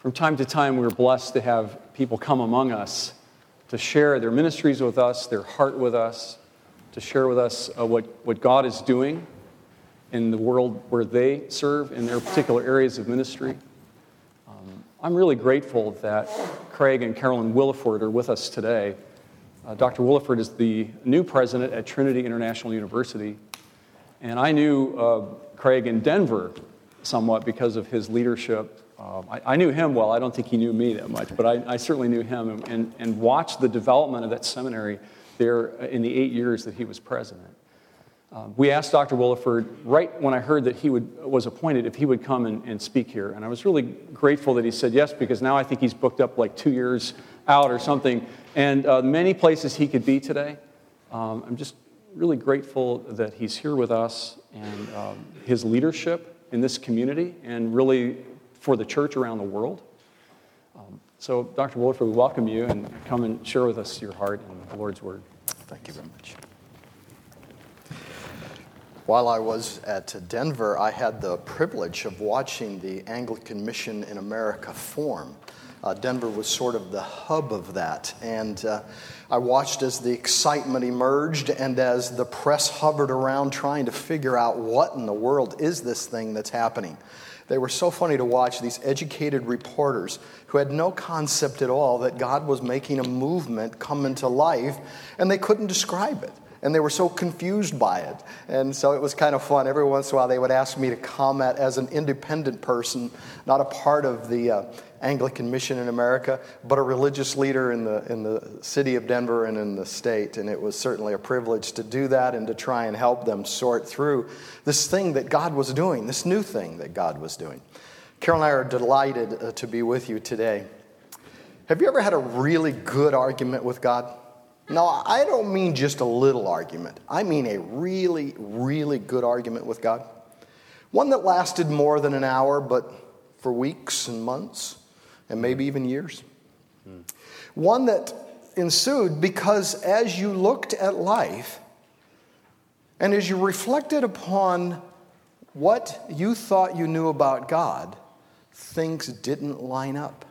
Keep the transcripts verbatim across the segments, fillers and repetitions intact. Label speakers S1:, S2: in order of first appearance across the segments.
S1: From time to time, we're blessed to have people come among us to share their ministries with us, their heart with us, to share with us uh, what, what God is doing in the world where they serve in their particular areas of ministry. Um, I'm really grateful that Craig and Carolyn Williford are with us today. Uh, Doctor Williford is the new president at Trinity International University, and I knew uh, Craig in Denver somewhat because of his leadership. Um, I, I knew him well. I don't think he knew me that much, but I, I certainly knew him and, and, and watched the development of that seminary there in the eight years that he was president. Um, we asked Doctor Williford, right when I heard that he would, was appointed, if he would come and, and speak here. And I was really grateful that he said yes, because now I think he's booked up like two years out or something. And uh, many places he could be today. Um, I'm just really grateful that he's here with us and um, his leadership in this community and really for the church around the world. Um, so, Doctor Williford, we welcome you and come and share with us your heart and the Lord's Word.
S2: Thank you very much. While I was at Denver, I had the privilege of watching the Anglican Mission in America form. Uh, Denver was sort of the hub of that, and uh, I watched as the excitement emerged and as the press hovered around trying to figure out what in the world is this thing that's happening. They were so funny to watch, these educated reporters who had no concept at all that God was making a movement come into life, and they couldn't describe it. And they were so confused by it. And so it was kind of fun. Every once in a while they would ask me to comment as an independent person, not a part of the uh, Anglican Mission in America, but a religious leader in the in the city of Denver and in the state. And it was certainly a privilege to do that and to try and help them sort through this thing that God was doing, this new thing that God was doing. Carol and I are delighted uh, to be with you today. Have you ever had a really good argument with God? No, I don't mean just a little argument. I mean a really, really good argument with God. One that lasted more than an hour, but for weeks and months, and maybe even years. Mm. One that ensued because as you looked at life, and as you reflected upon what you thought you knew about God, things didn't line up.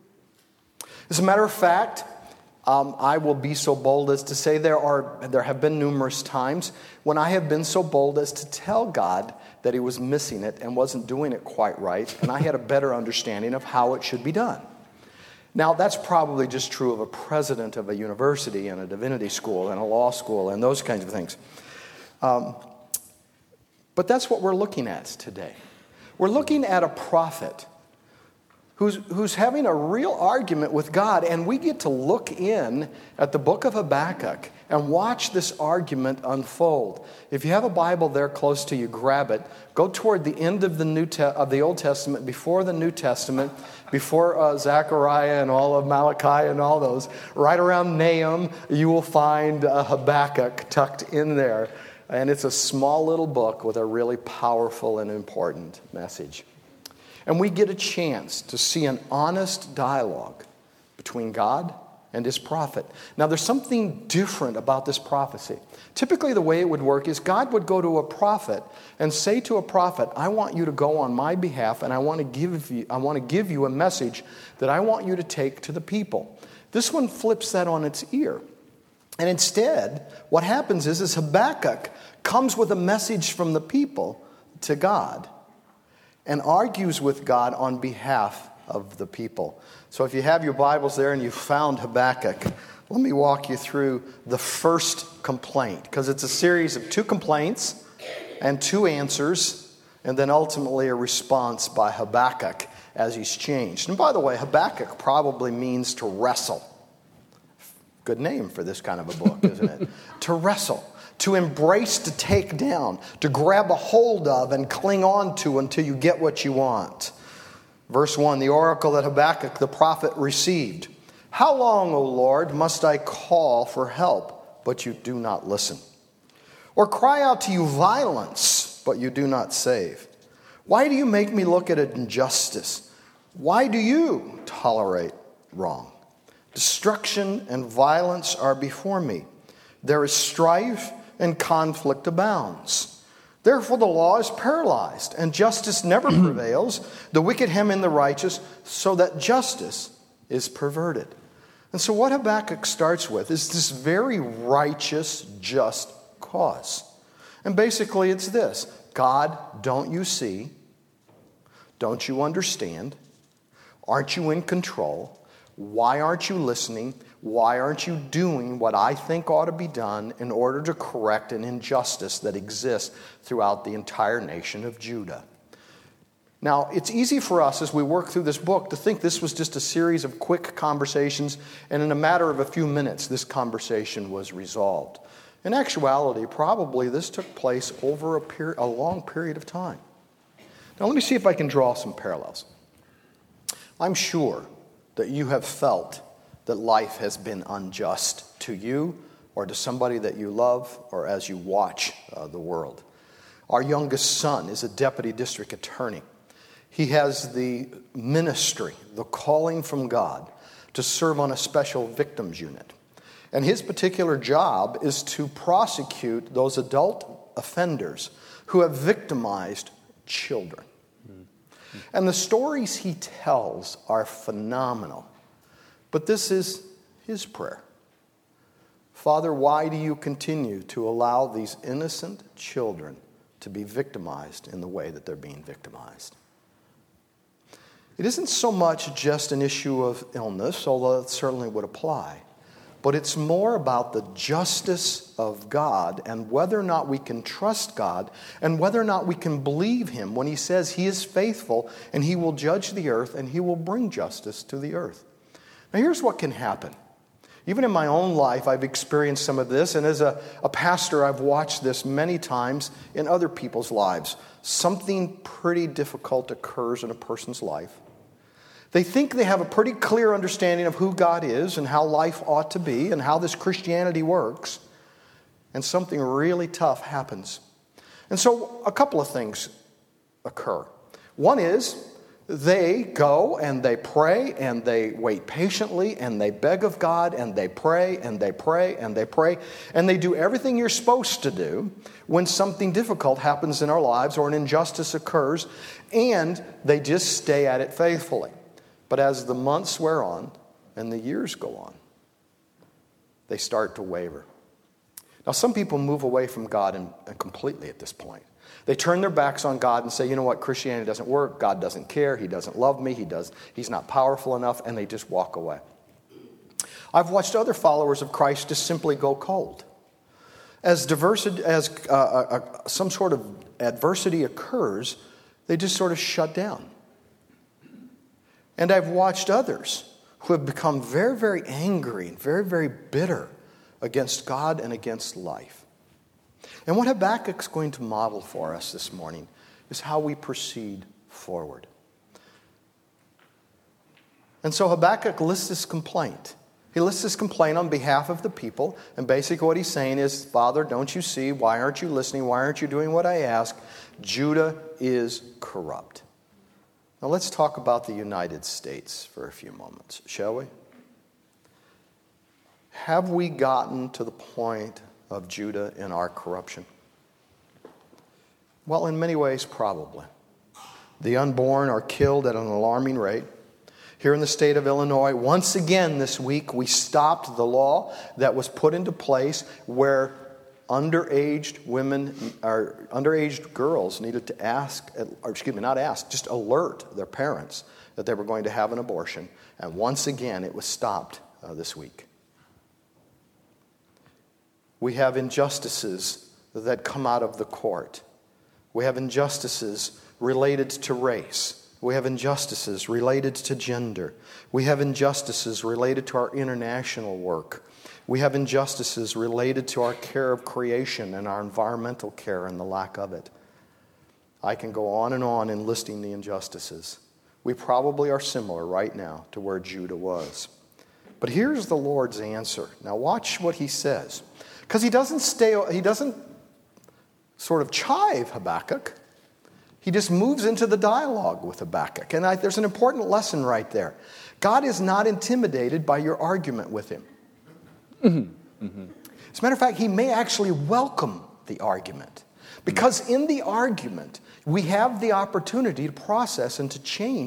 S2: As a matter of fact, Um, I will be so bold as to say there are there have been numerous times when I have been so bold as to tell God that he was missing it and wasn't doing it quite right, and I had a better understanding of how it should be done. Now, that's probably just true of a president of a university and a divinity school and a law school and those kinds of things. Um, but that's what we're looking at today. We're looking at a prophet Who's, who's having a real argument with God, and we get to look in at the book of Habakkuk and watch this argument unfold. If you have a Bible there close to you, grab it. Go toward the end of the New Te- of the Old Testament, before the New Testament, before uh, Zechariah and all of Malachi and all those. Right around Nahum, you will find uh, Habakkuk tucked in there, and it's a small little book with a really powerful and important message. And we get a chance to see an honest dialogue between God and his prophet. Now, there's something different about this prophecy. Typically, the way it would work is God would go to a prophet and say to a prophet, I want you to go on my behalf, and I want to give you, I want to give you a message that I want you to take to the people. This one flips that on its ear. And instead, what happens is, is Habakkuk comes with a message from the people to God and argues with God on behalf of the people. So if you have your Bibles there and you found Habakkuk, let me walk you through the first complaint, because it's a series of two complaints and two answers, and then ultimately a response by Habakkuk as he's changed. And by the way, Habakkuk probably means to wrestle. Good name for this kind of a book, isn't it? To wrestle. To embrace, to take down, to grab a hold of and cling on to until you get what you want. Verse one, the oracle that Habakkuk the prophet received. How long, O Lord, must I call for help, but you do not listen? Or cry out to you violence, but you do not save? Why do you make me look at injustice? Why do you tolerate wrong? Destruction and violence are before me. There is strife and conflict abounds. Therefore the law is paralyzed, and justice never prevails. The wicked hem in the righteous, so that justice is perverted. And so what Habakkuk starts with is this very righteous, just cause. And basically it's this: God, don't you see? Don't you understand? Aren't you in control? Why aren't you listening? Why aren't you doing what I think ought to be done in order to correct an injustice that exists throughout the entire nation of Judah? Now, it's easy for us as we work through this book to think this was just a series of quick conversations, and in a matter of a few minutes, this conversation was resolved. In actuality, probably this took place over a, period, a long period of time. Now, let me see if I can draw some parallels. I'm sure that you have felt that life has been unjust to you or to somebody that you love or as you watch uh, the world. Our youngest son is a deputy district attorney. He has the ministry, the calling from God, to serve on a special victims unit. And his particular job is to prosecute those adult offenders who have victimized children. Mm-hmm. And the stories he tells are phenomenal. But this is his prayer. Father, why do you continue to allow these innocent children to be victimized in the way that they're being victimized? It isn't so much just an issue of illness, although it certainly would apply, but it's more about the justice of God and whether or not we can trust God and whether or not we can believe him when he says he is faithful and he will judge the earth and he will bring justice to the earth. Now here's what can happen. Even in my own life, I've experienced some of this, and as a, a pastor, I've watched this many times in other people's lives. Something pretty difficult occurs in a person's life. They think they have a pretty clear understanding of who God is and how life ought to be and how this Christianity works, and something really tough happens. And so a couple of things occur. One is, they go and they pray and they wait patiently and they beg of God and they pray and they pray and they pray and they do everything you're supposed to do when something difficult happens in our lives or an injustice occurs, and they just stay at it faithfully. But as the months wear on and the years go on, they start to waver. Now, some people move away from God and, and completely at this point. They turn their backs on God and say, you know what, Christianity doesn't work, God doesn't care, he doesn't love me, he does, he's not powerful enough, and they just walk away. I've watched other followers of Christ just simply go cold. As diversity, as uh, uh, some sort of adversity occurs, they just sort of shut down. And I've watched others who have become very, very angry and very, very bitter against God and against life. And what Habakkuk's going to model for us this morning is how we proceed forward. And so Habakkuk lists this complaint. He lists this complaint on behalf of the people, and basically what he's saying is, Father, don't you see? Why aren't you listening? Why aren't you doing what I ask? Judah is corrupt. Now let's talk about the United States for a few moments, shall we? Have we gotten to the point of Judah in our corruption? Well, in many ways, probably. The unborn are killed at an alarming rate. Here in the state of Illinois, once again this week, we stopped the law that was put into place where underaged women, or underaged girls needed to ask, or excuse me, not ask, just alert their parents that they were going to have an abortion. And once again, it was stopped uh, this week. We have injustices that come out of the court. We have injustices related to race. We have injustices related to gender. We have injustices related to our international work. We have injustices related to our care of creation and our environmental care and the lack of it. I can go on and on in listing the injustices. We probably are similar right now to where Judah was. But here's the Lord's answer. Now watch what he says. Because he doesn't stay, he doesn't sort of chive Habakkuk. He just moves into the dialogue with Habakkuk. And I, there's an important lesson right there. God is not intimidated by your argument with him. Mm-hmm. Mm-hmm. As a matter of fact, he may actually welcome the argument. Because in the argument, we have the opportunity to process and to change